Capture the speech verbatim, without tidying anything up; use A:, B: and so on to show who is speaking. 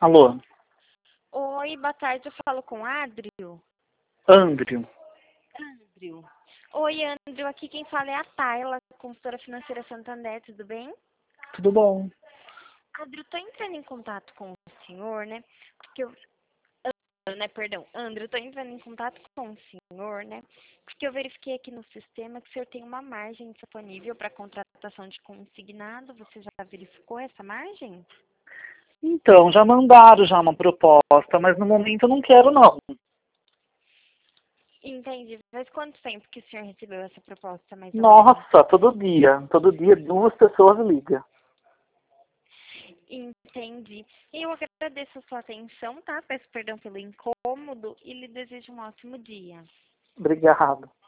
A: Alô?
B: Oi, boa tarde, eu falo com Adrio.
A: Andrew.
B: Andrio. Oi, Andrio, aqui quem fala é a Tayla, consultora financeira Santander, tudo bem?
A: Tudo bom?
B: Andrio, estou entrando em contato com o senhor, né? Porque eu... né, perdão, Andrio, estou entrando em contato com o senhor, né? Porque eu verifiquei aqui no sistema que o senhor tem uma margem disponível para contratação de consignado. Você já verificou essa margem?
A: Então, já mandaram já uma proposta, mas no momento eu não quero não.
B: Entendi. Faz quanto tempo que o senhor recebeu essa proposta, mais ou menos?
A: Nossa, todo dia. Todo dia duas pessoas ligam.
B: Entendi. Eu agradeço a sua atenção, tá? Peço perdão pelo incômodo e lhe desejo um ótimo dia.
A: Obrigado.